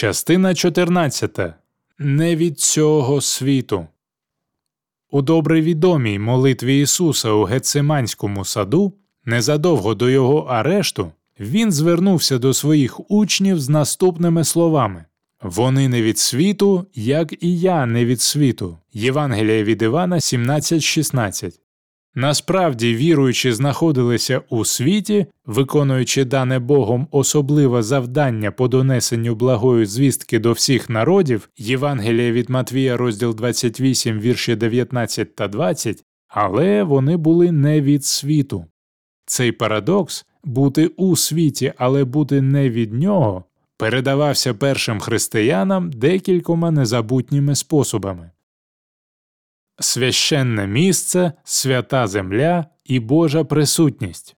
Частина 14. Не від цього світу. У добре відомій молитві Ісуса у Гетсиманському саду, незадовго до його арешту, він звернувся до своїх учнів з наступними словами: «Вони не від світу, як і я не від світу». Євангелія від Івана 17:16. Насправді, віруючі знаходилися у світі, виконуючи дане Богом особливе завдання по донесенню благої звістки до всіх народів, Євангелія від Матвія, розділ 28, вірші 19 та 20, але вони були не від світу. Цей парадокс – бути у світі, але бути не від нього – передавався першим християнам декількома незабутніми способами. Священне місце, свята земля і Божа присутність.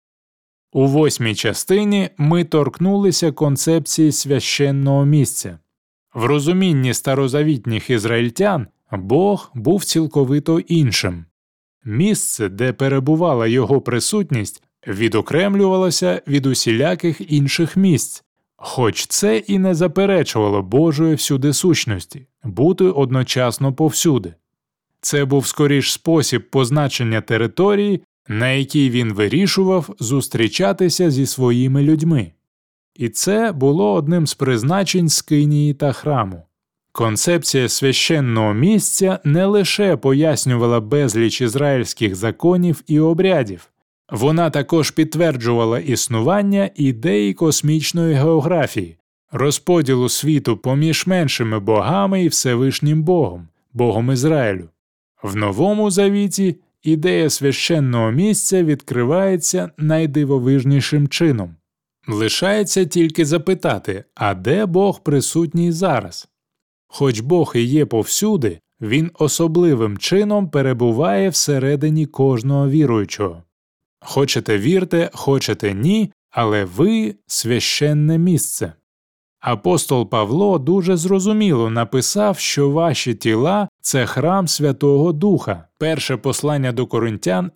У 8-й частині ми торкнулися концепції священного місця. В розумінні старозавітніх ізраїльтян Бог був цілковито іншим. Місце, де перебувала його присутність, відокремлювалося від усіляких інших місць, хоч це і не заперечувало Божої всюдисущності – бути одночасно повсюди. Це був скоріш спосіб позначення території, на якій він вирішував зустрічатися зі своїми людьми. І це було одним з призначень скинії та храму. Концепція священного місця не лише пояснювала безліч ізраїльських законів і обрядів, вона також підтверджувала існування ідеї космічної географії, розподілу світу поміж меншими богами і Всевишнім Богом, Богом Ізраїлю. В Новому Завіті ідея священного місця відкривається найдивовижнішим чином. Лишається тільки запитати, а де Бог присутній зараз? Хоч Бог і є повсюди, він особливим чином перебуває всередині кожного віруючого. Хочете вірте, хочете ні, але ви – священне місце. Апостол Павло дуже зрозуміло написав, що ваші тіла – це храм Святого Духа. Перше послання до Коринтян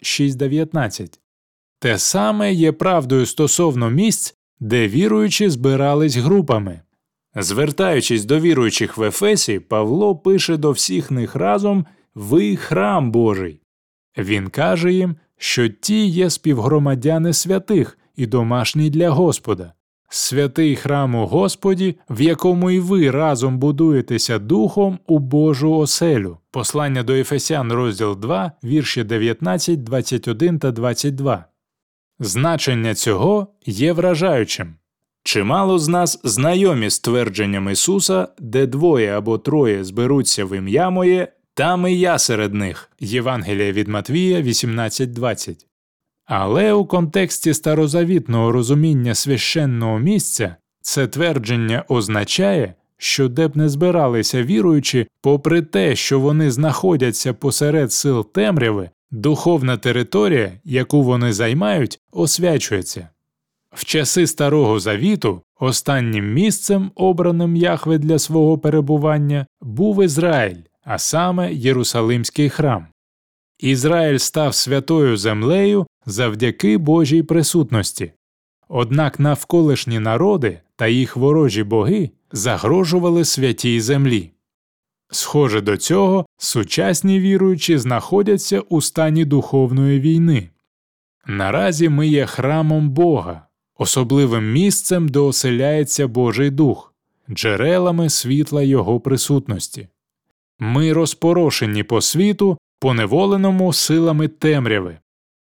6:19. Те саме є правдою стосовно місць, де віруючі збирались групами. Звертаючись до віруючих в Ефесі, Павло пише до всіх них разом «Ви – храм Божий». Він каже їм, що ті є співгромадяни святих і домашні для Господа. Святий храм у Господі, в якому і ви разом будуєтеся духом у Божу оселю. Послання до Ефесян, розділ 2, вірші 19, 21 та 22. Значення цього є вражаючим. Чимало з нас знайомі з твердженням Ісуса, де двоє або троє зберуться в ім'я моє, там і я серед них. Євангелія від Матвія 18:20. Але у контексті старозавітного розуміння священного місця це твердження означає, що де б не збиралися віруючі, попри те, що вони знаходяться посеред сил темряви, духовна територія, яку вони займають, освячується. В часи Старого Завіту останнім місцем, обраним Яхве для свого перебування, був Ізраїль, а саме Єрусалимський храм. Ізраїль став святою землею завдяки Божій присутності. Однак навколишні народи та їх ворожі боги загрожували святій землі. Схоже до цього, сучасні віруючі знаходяться у стані духовної війни. Наразі ми є храмом Бога, особливим місцем, де оселяється Божий Дух, джерелами світла Його присутності. Ми розпорошені по світу, поневоленому силами темряви.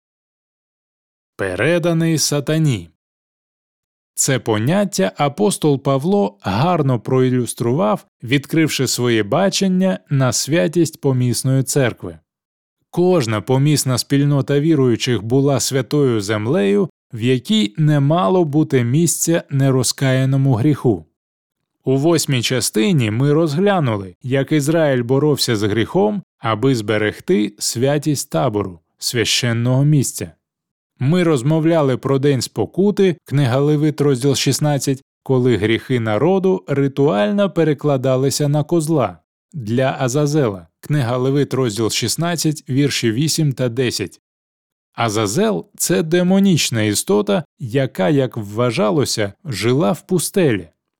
Переданий сатані. Це поняття апостол Павло гарно проілюстрував, відкривши своє бачення на святість помісної церкви. Кожна помісна спільнота віруючих була святою землею, в якій не мало бути місця нерозкаяному гріху. У 8-й частині ми розглянули, як Ізраїль боровся з гріхом, аби зберегти святість табору, священного місця. Ми розмовляли про День спокути, книга Левит, розділ 16, коли гріхи народу ритуально перекладалися на козла, для Азазела, книга Левит, розділ 16, вірші 8 та 10. Азазел – це демонічна істота, яка, як вважалося, жила в пустелі.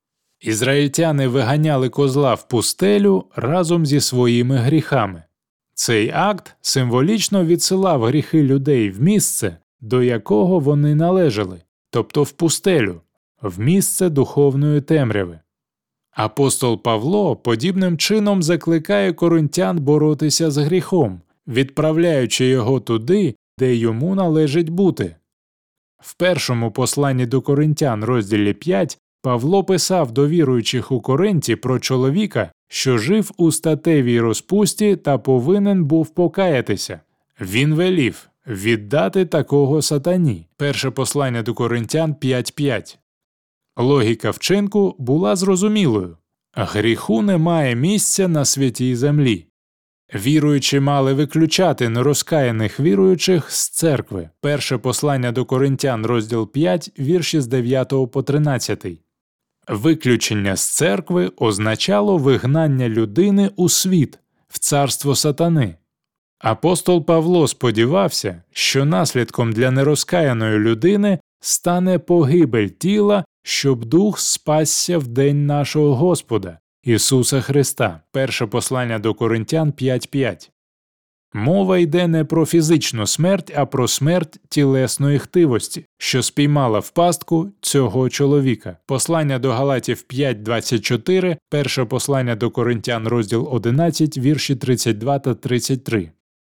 Ізраїльтяни виганяли козла в пустелю разом зі своїми гріхами. Цей акт символічно відсилав гріхи людей в місце, до якого вони належали, тобто в пустелю, в місце духовної темряви. Апостол Павло подібним чином закликає коринтян боротися з гріхом, відправляючи його туди, де йому належить бути. В першому посланні до коринтян, розділі 5, Павло писав до віруючих у Коринті про чоловіка, що жив у статевій розпусті та повинен був покаятися. Він велів віддати такого сатані. Перше послання до Коринтян 5.5. Логіка вчинку була зрозумілою. Гріху немає місця на святій землі. Віруючі мали виключати нерозкаяних віруючих з церкви. Перше послання до Коринтян, розділ 5, вірші з 9 по 13. Виключення з церкви означало вигнання людини у світ, в царство сатани. Апостол Павло сподівався, що наслідком для нерозкаяної людини стане погибель тіла, щоб дух спасся в день нашого Господа, Ісуса Христа. Перше послання до Коринтян 5.5. Мова йде не про фізичну смерть, а про смерть тілесної хтивості, що спіймала в пастку цього чоловіка. Послання до Галатів 5.24, перше послання до Коринтян, розділ 11, вірші 32 та 33.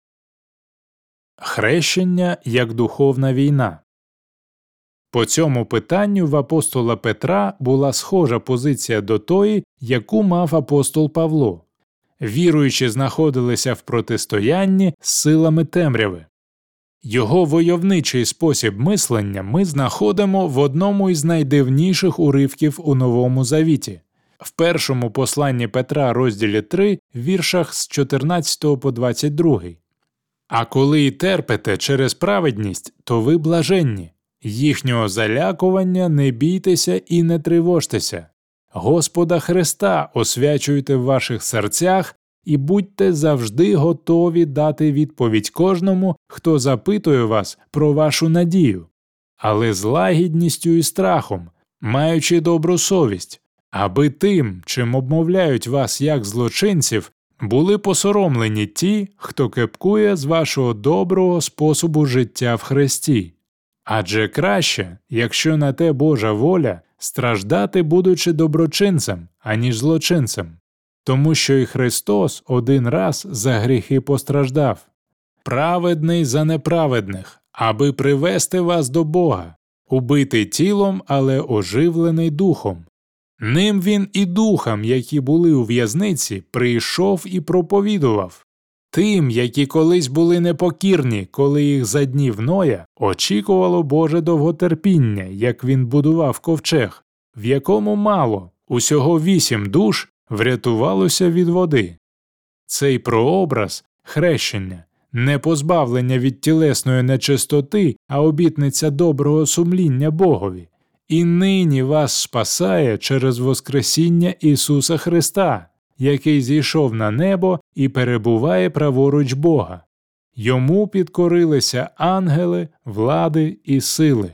Хрещення як духовна війна. По цьому питанню в апостола Петра була схожа позиція до тої, яку мав апостол Павло. Віруючі знаходилися в протистоянні з силами темряви. Його войовничий спосіб мислення ми знаходимо в одному із найдивніших уривків у Новому Завіті. В першому посланні Петра, розділі 3, віршах з 14 по 22. «А коли й терпите через праведність, то ви блаженні. Їхнього залякування не бійтеся і не тривожтеся. Господа Христа освячуйте в ваших серцях і будьте завжди готові дати відповідь кожному, хто запитує вас про вашу надію, але з лагідністю і страхом, маючи добру совість, аби тим, чим обмовляють вас як злочинців, були посоромлені ті, хто кепкує з вашого доброго способу життя в Христі. Адже краще, якщо на те Божа воля, страждати, будучи доброчинцем, аніж злочинцем, тому що і Христос один раз за гріхи постраждав, праведний за неправедних, аби привести вас до Бога, убитий тілом, але оживлений духом. Ним він і духам, які були у в'язниці, прийшов і проповідував. Тим, які колись були непокірні, коли їх за днів Ноя очікувало Боже довготерпіння, як він будував ковчег, в якому мало, усього 8 душ врятувалося від води. Цей прообраз – хрещення, не позбавлення від тілесної нечистоти, а обітниця доброго сумління Богові. І нині вас спасає через воскресіння Ісуса Христа, який зійшов на небо і перебуває праворуч Бога. Йому підкорилися ангели, влади і сили.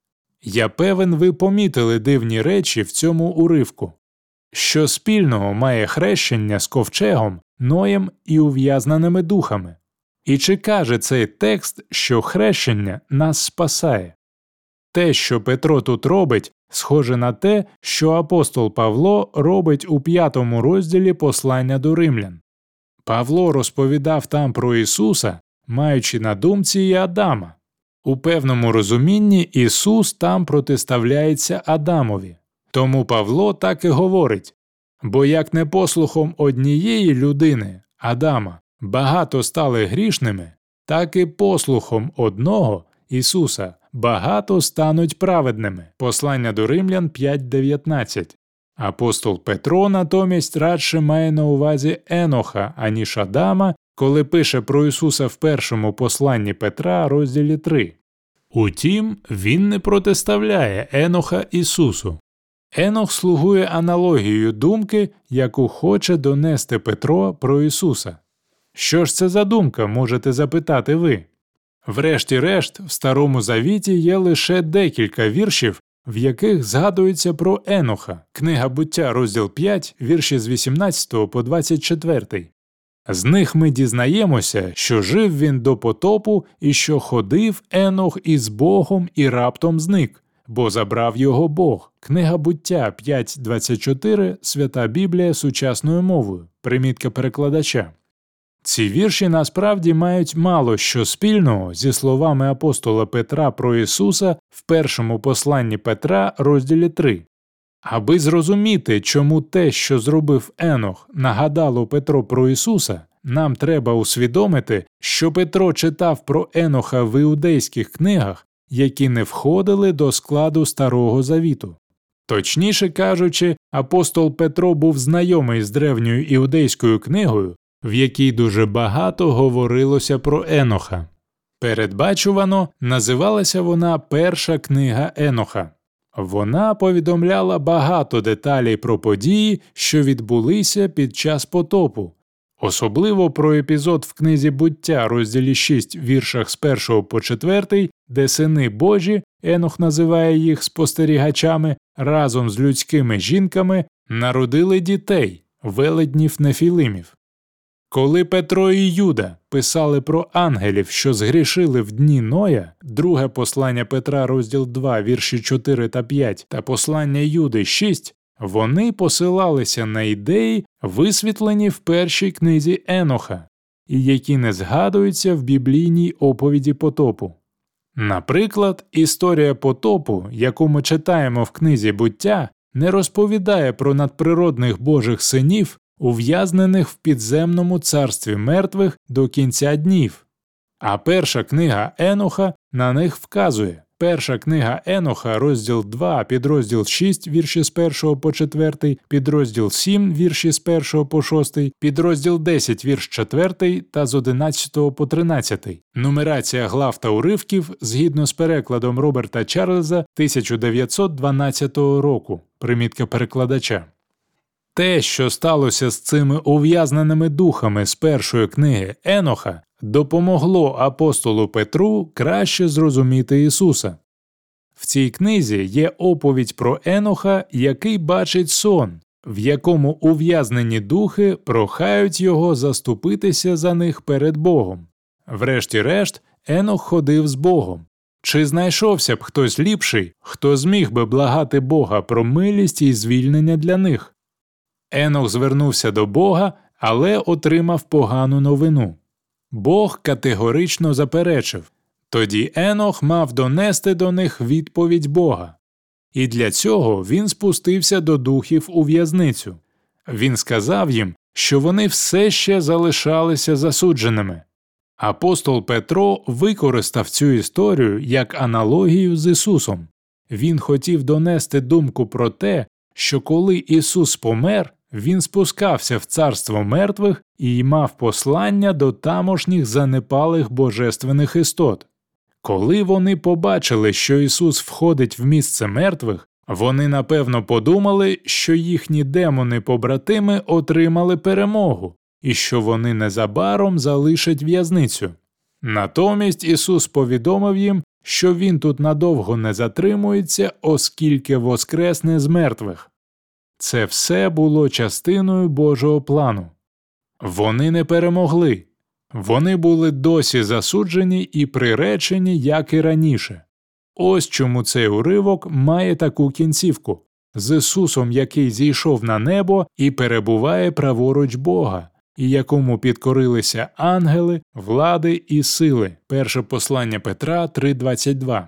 Я певен, ви помітили дивні речі в цьому уривку. Що спільного має хрещення з ковчегом, Ноєм і ув'язненими духами? І чи каже цей текст, що хрещення нас спасає? Те, що Петро тут робить, схоже на те, що апостол Павло робить у 5 розділі послання до римлян. Павло розповідав там про Ісуса, маючи на думці і Адама. У певному розумінні Ісус там протиставляється Адамові. Тому Павло так і говорить: «Бо як непослухом однієї людини, Адама, багато стали грішними, так і послухом одного, Ісуса, багато стануть праведними». Послання до римлян 5.19. Апостол Петро натомість радше має на увазі Еноха, аніж Адама, коли пише про Ісуса в першому посланні Петра, розділі 3. Утім, він не протиставляє Еноха Ісусу. Енох слугує аналогією думки, яку хоче донести Петро про Ісуса. Що ж це за думка, можете запитати ви? Врешті-решт, в Старому Завіті є лише декілька віршів, в яких згадується про Еноха. Книга «Буття», розділ 5, вірші з 18 по 24. З них ми дізнаємося, що жив він до потопу і що ходив Енох із Богом і раптом зник, бо забрав його Бог. Книга «Буття» 5.24, Свята Біблія сучасною мовою, примітка перекладача. Ці вірші насправді мають мало що спільного зі словами апостола Петра про Ісуса в першому посланні Петра, розділі 3. Аби зрозуміти, чому те, що зробив Енох, нагадало Петро про Ісуса, нам треба усвідомити, що Петро читав про Еноха в іудейських книгах, які не входили до складу Старого Завіту. Точніше кажучи, апостол Петро був знайомий з древньою іудейською книгою, в якій дуже багато говорилося про Еноха. Передбачувано називалася вона «Перша книга Еноха». Вона повідомляла багато деталей про події, що відбулися під час потопу, особливо про епізод в книзі «Буття», розділі 6, віршах з 1 по 4, де сини Божі, Енох називає їх спостерігачами, разом з людськими жінками народили дітей, велетнів Нефілимів. Коли Петро і Юда писали про ангелів, що згрішили в дні Ноя, друге послання Петра, розділ 2, вірші 4 та 5, та послання Юди 6, вони посилалися на ідеї, висвітлені в першій книзі Еноха, і які не згадуються в біблійній оповіді потопу. Наприклад, історія потопу, яку ми читаємо в книзі «Буття», не розповідає про надприродних Божих синів, ув'язнених в підземному царстві мертвих до кінця днів. А перша книга Еноха на них вказує. Перша книга Еноха, розділ 2, підрозділ 6, вірші з 1 по 4, підрозділ 7, вірші з 1 по 6, підрозділ 10, вірш 4 та з 11 по 13. Нумерація глав та уривків згідно з перекладом Роберта Чарльза 1912 року. Примітка перекладача. Те, що сталося з цими ув'язненими духами з першої книги Еноха, допомогло апостолу Петру краще зрозуміти Ісуса. В цій книзі є оповідь про Еноха, який бачить сон, в якому ув'язнені духи прохають його заступитися за них перед Богом. Врешті-решт, Енох ходив з Богом. Чи знайшовся б хтось ліпший, хто зміг би благати Бога про милість і звільнення для них? Енох звернувся до Бога, але отримав погану новину. Бог категорично заперечив. Тоді Енох мав донести до них відповідь Бога. І для цього він спустився до духів у в'язницю. Він сказав їм, що вони все ще залишалися засудженими. Апостол Петро використав цю історію як аналогію з Ісусом. Він хотів донести думку про те, що коли Ісус помер, він спускався в царство мертвих і мав послання до тамошніх занепалих божественних істот. Коли вони побачили, що Ісус входить в місце мертвих, вони напевно подумали, що їхні демони-побратими отримали перемогу і що вони незабаром залишать в'язницю. Натомість Ісус повідомив їм, що Він тут надовго не затримується, оскільки воскресне з мертвих. Це все було частиною Божого плану. Вони не перемогли. Вони були досі засуджені і приречені, як і раніше. Ось чому цей уривок має таку кінцівку. З Ісусом, який зійшов на небо і перебуває праворуч Бога, і якому підкорилися ангели, влади і сили. Перше послання Петра 3.22.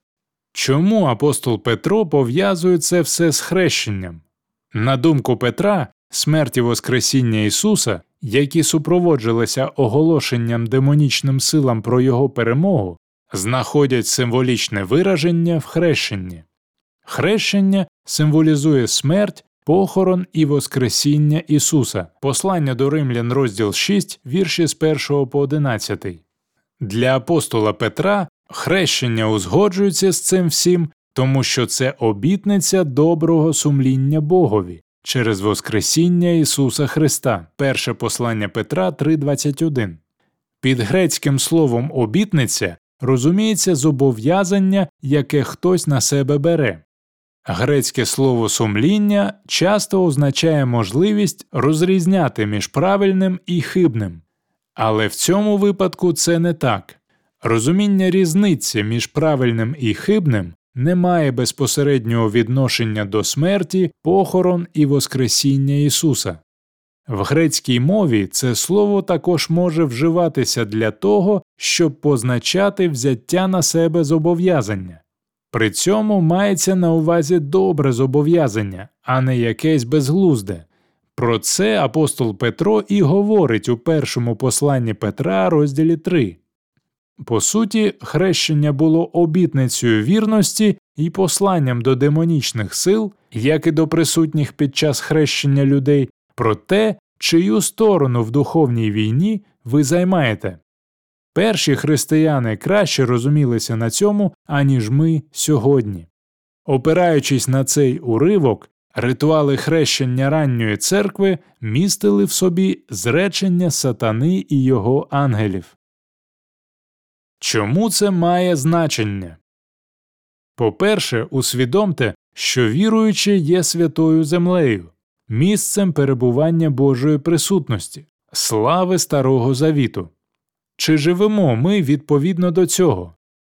Чому апостол Петро пов'язує це все з хрещенням? На думку Петра, смерть і воскресіння Ісуса, які супроводжувалися оголошенням демонічним силам про Його перемогу, знаходять символічне вираження в хрещенні. Хрещення символізує смерть, похорон і воскресіння Ісуса. Послання до Римлян, розділ 6, вірші з 1 по 11. Для апостола Петра хрещення узгоджується з цим всім, тому що це обітниця доброго сумління Богові через воскресіння Ісуса Христа. Перше послання Петра 3.21. Під грецьким словом «обітниця» розуміється зобов'язання, яке хтось на себе бере. Грецьке слово «сумління» часто означає можливість розрізняти між правильним і хибним. Але в цьому випадку це не так. Розуміння різниці між правильним і хибним не має безпосереднього відношення до смерті, похорон і воскресіння Ісуса. В грецькій мові це слово також може вживатися для того, щоб позначати взяття на себе зобов'язання. При цьому мається на увазі добре зобов'язання, а не якесь безглузде. Про це апостол Петро і говорить у першому посланні Петра, розділі 3. По суті, хрещення було обітницею вірності і посланням до демонічних сил, як і до присутніх під час хрещення людей, про те, чию сторону в духовній війні ви займаєте. Перші християни краще розумілися на цьому, аніж ми сьогодні. Опираючись на цей уривок, ритуали хрещення ранньої церкви містили в собі зречення сатани і його ангелів. Чому це має значення? По-перше, усвідомте, що віруючі є святою землею, місцем перебування Божої присутності, слави Старого Завіту. Чи живемо ми відповідно до цього?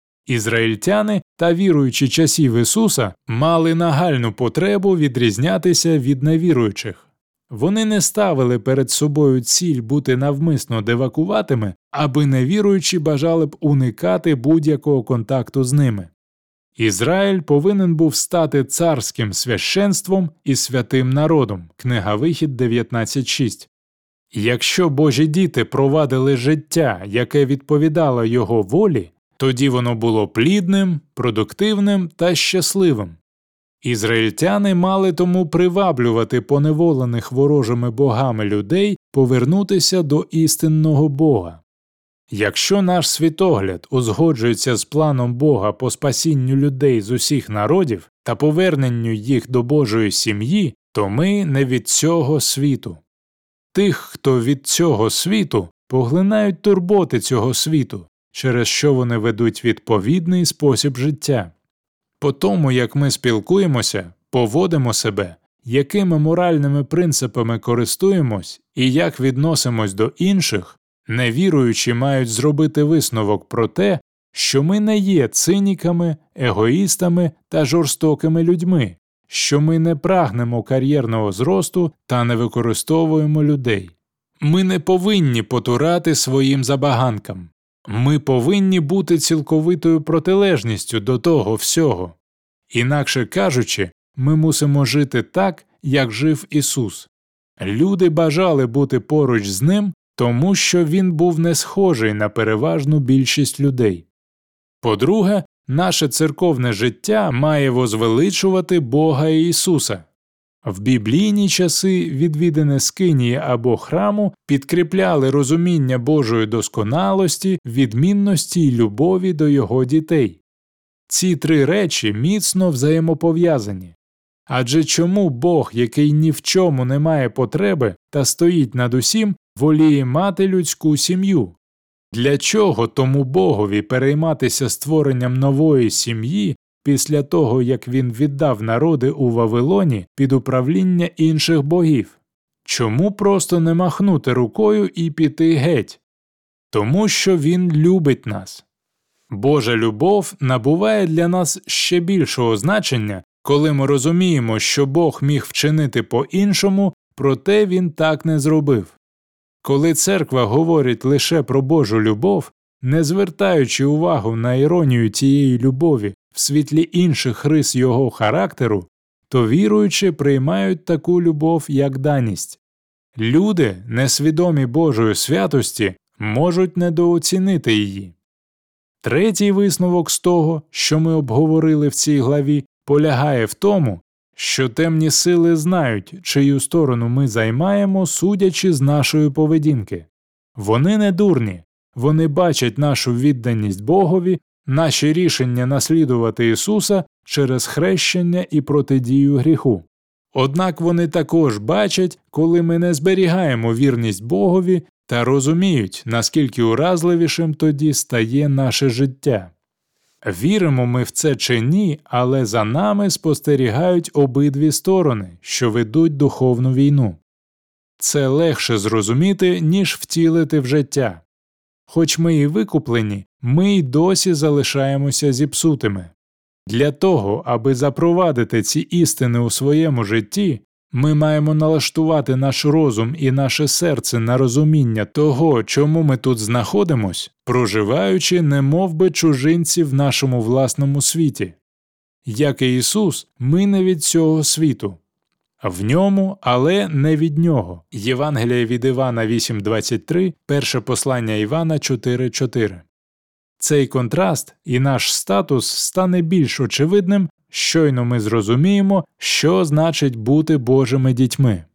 Ізраїльтяни та віруючі часів Ісуса мали нагальну потребу відрізнятися від невіруючих. Вони не ставили перед собою ціль бути навмисно дивакуватими, аби невіруючі бажали б уникати будь-якого контакту з ними. Ізраїль повинен був стати царським священством і святим народом. Книга Вихід 19.6. Якщо Божі діти провадили життя, яке відповідало його волі, тоді воно було плідним, продуктивним та щасливим. Ізраїльтяни мали тому приваблювати поневолених ворожими богами людей повернутися до істинного Бога. Якщо наш світогляд узгоджується з планом Бога по спасінню людей з усіх народів та поверненню їх до Божої сім'ї, то ми не від цього світу. Тих, хто від цього світу, поглинають турботи цього світу, через що вони ведуть відповідний спосіб життя. По тому, як ми спілкуємося, поводимо себе, якими моральними принципами користуємось і як відносимось до інших, невіруючі мають зробити висновок про те, що ми не є циніками, егоїстами та жорстокими людьми, що ми не прагнемо кар'єрного зросту та не використовуємо людей. Ми не повинні потурати своїм забаганкам. Ми повинні бути цілковитою протилежністю до того всього. Інакше кажучи, ми мусимо жити так, як жив Ісус. Люди бажали бути поруч з Ним, тому що Він був не схожий на переважну більшість людей. По-друге, наше церковне життя має возвеличувати Бога і Ісуса. В біблійні часи відвідини скинії або храму підкріпляли розуміння Божої досконалості, відмінності й любові до Його дітей. Ці три речі міцно взаємопов'язані. Адже чому Бог, який ні в чому не має потреби та стоїть над усім, воліє мати людську сім'ю? Для чого тому Богові перейматися створенням нової сім'ї після того, як він віддав народи у Вавилоні під управління інших богів? Чому просто не махнути рукою і піти геть? Тому що він любить нас. Божа любов набуває для нас ще більшого значення, коли ми розуміємо, що Бог міг вчинити по-іншому, проте він так не зробив. Коли церква говорить лише про Божу любов, не звертаючи увагу на іронію тієї любові в світлі інших рис його характеру, то віруючі приймають таку любов як даність. Люди, несвідомі Божої святості, можуть недооцінити її. Третій висновок з того, що ми обговорили в цій главі, полягає в тому, що темні сили знають, чию сторону ми займаємо, судячи з нашої поведінки. Вони не дурні, вони бачать нашу відданість Богові, наші рішення наслідувати Ісуса через хрещення і протидію гріху. Однак вони також бачать, коли ми не зберігаємо вірність Богові та розуміють, наскільки уразливішим тоді стає наше життя. Віримо ми в це чи ні, але за нами спостерігають обидві сторони, що ведуть духовну війну. Це легше зрозуміти, ніж втілити в життя. Хоч ми і викуплені, ми й досі залишаємося зіпсутими. Для того, аби запровадити ці істини у своєму житті, ми маємо налаштувати наш розум і наше серце на розуміння того, чому ми тут знаходимось, проживаючи немовби чужинці в нашому власному світі. Як і Ісус, ми не від цього світу. В ньому, але не від нього. Євангеліє від Івана 8.23, перше послання Івана 4.4. Цей контраст і наш статус стане більш очевидним, щойно ми зрозуміємо, що значить бути Божими дітьми.